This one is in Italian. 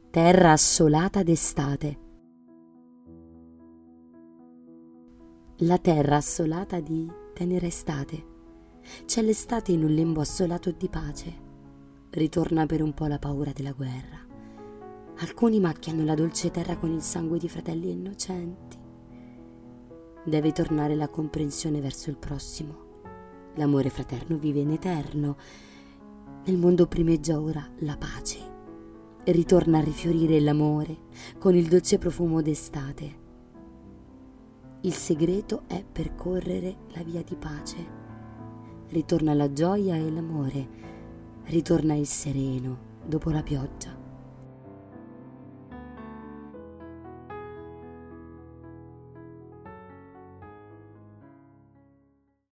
Terra assolata d'estate. La terra assolata di tenera estate. C'è l'estate in un lembo assolato di pace. Ritorna per un po' la paura della guerra. Alcuni macchiano la dolce terra con il sangue di fratelli innocenti. Deve tornare la comprensione verso il prossimo. L'amore fraterno vive in eterno. Nel mondo primeggia ora la pace. Ritorna a rifiorire l'amore con il dolce profumo d'estate. Il segreto è percorrere la via di pace. Ritorna la gioia e l'amore. Ritorna il sereno dopo la pioggia.